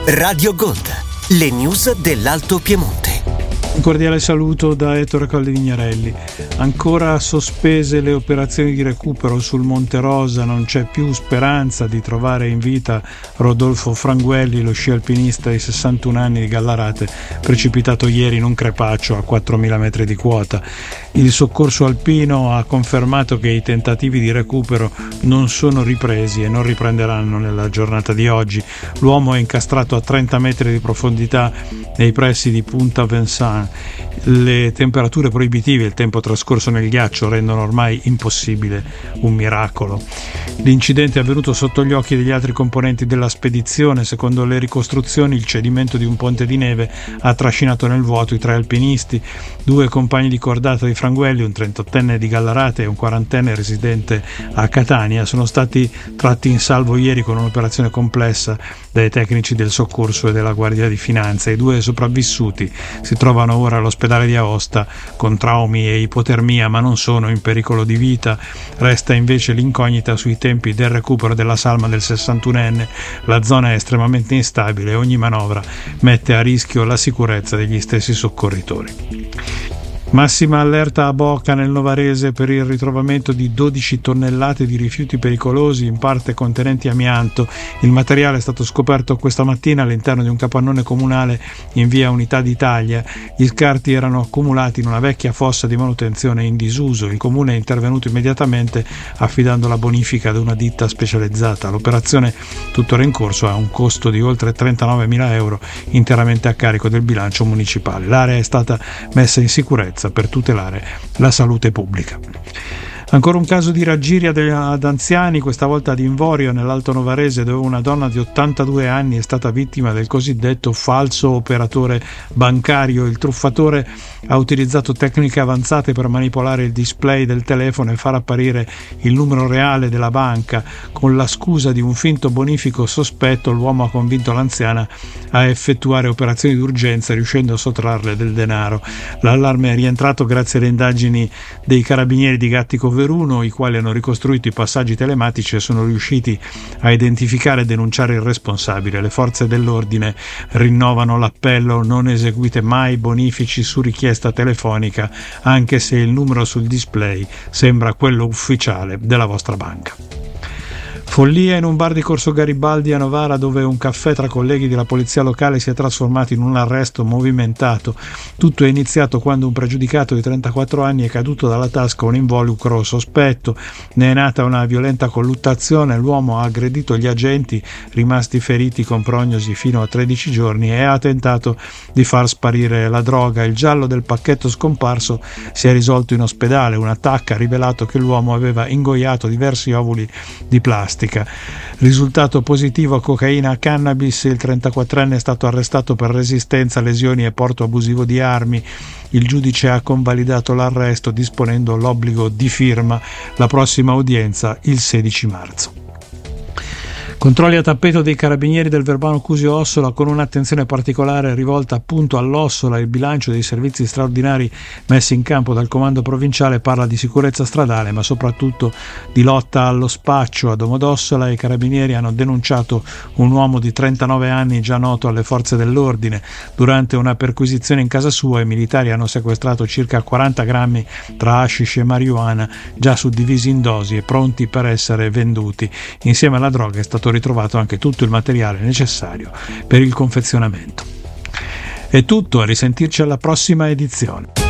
Radio Gold, le news dell'Alto Piemonte. Un cordiale saluto da Ettore Coldivignarelli. Ancora sospese le operazioni di recupero sul Monte Rosa, non c'è più speranza di trovare in vita Rodolfo Franguelli, lo sci alpinista di 61 anni di Gallarate, precipitato ieri in un crepaccio a 4.000 metri di quota. Il soccorso alpino ha confermato che i tentativi di recupero non sono ripresi e non riprenderanno nella giornata di oggi. L'uomo è incastrato a 30 metri di profondità nei pressi di Punta Vincent. Le temperature proibitive e il tempo trascorso nel ghiaccio rendono ormai impossibile un miracolo. L'incidente è avvenuto sotto gli occhi degli altri componenti della spedizione. Secondo le ricostruzioni, il cedimento di un ponte di neve ha trascinato nel vuoto i 3 alpinisti, 2 compagni di cordata di Franguelli, un 38enne di Gallarate e un 40enne residente a Catania. Sono stati tratti in salvo ieri con un'operazione complessa dai tecnici del soccorso e della Guardia di Finanza. I 2 sopravvissuti si trovano ora all'ospedale di Aosta con traumi e ipotermia, ma non sono in pericolo di vita. Resta invece l'incognita sui tempi del recupero della salma del 61enne. La zona è estremamente instabile e ogni manovra mette a rischio la sicurezza degli stessi soccorritori. Massima allerta a Boca nel Novarese per il ritrovamento di 12 tonnellate di rifiuti pericolosi, in parte contenenti amianto. Il materiale è stato scoperto questa mattina all'interno di un capannone comunale in via Unità d'Italia. Gli scarti erano accumulati in una vecchia fossa di manutenzione in disuso. Il comune è intervenuto immediatamente affidando la bonifica ad una ditta specializzata. L'operazione, tuttora in corso, ha un costo di oltre 39.000 euro, interamente a carico del bilancio municipale. L'area è stata messa in sicurezza per tutelare la salute pubblica. Ancora un caso di raggiria ad anziani, questa volta ad Invorio nell'Alto Novarese, dove una donna di 82 anni è stata vittima del cosiddetto falso operatore bancario. Il truffatore ha utilizzato tecniche avanzate per manipolare il display del telefono e far apparire il numero reale della banca. Con la scusa di un finto bonifico sospetto, l'uomo ha convinto l'anziana a effettuare operazioni d'urgenza, riuscendo a sottrarle del denaro. L'allarme è rientrato grazie alle indagini dei carabinieri di Gattico Veruno, i quali hanno ricostruito i passaggi telematici e sono riusciti a identificare e denunciare il responsabile. Le forze dell'ordine rinnovano l'appello: non eseguite mai bonifici su richiesta telefonica, anche se il numero sul display sembra quello ufficiale della vostra banca. Follia in un bar di Corso Garibaldi a Novara, dove un caffè tra colleghi della polizia locale si è trasformato in un arresto movimentato. Tutto è iniziato quando un pregiudicato di 34 anni è caduto dalla tasca un involucro sospetto. Ne è nata una violenta colluttazione, l'uomo ha aggredito gli agenti, rimasti feriti con prognosi fino a 13 giorni, e ha tentato di far sparire la droga. Il giallo del pacchetto scomparso si è risolto in ospedale. Una tacca ha rivelato che l'uomo aveva ingoiato diversi ovuli di plastica. Risultato positivo a cocaina e cannabis. Il 34enne è stato arrestato per resistenza, lesioni e porto abusivo di armi. Il giudice ha convalidato l'arresto disponendo l'obbligo di firma. La prossima udienza il 16 marzo. Controlli a tappeto dei carabinieri del Verbano Cusio Ossola, con un'attenzione particolare rivolta appunto all'Ossola. Il bilancio dei servizi straordinari messi in campo dal comando provinciale parla di sicurezza stradale, ma soprattutto di lotta allo spaccio. A Domodossola i carabinieri hanno denunciato un uomo di 39 anni già noto alle forze dell'ordine. Durante una perquisizione in casa sua i militari hanno sequestrato circa 40 grammi tra hashish e marijuana, già suddivisi in dosi e pronti per essere venduti. Insieme alla droga è stato ritrovato anche tutto il materiale necessario per il confezionamento. È tutto, a risentirci alla prossima edizione.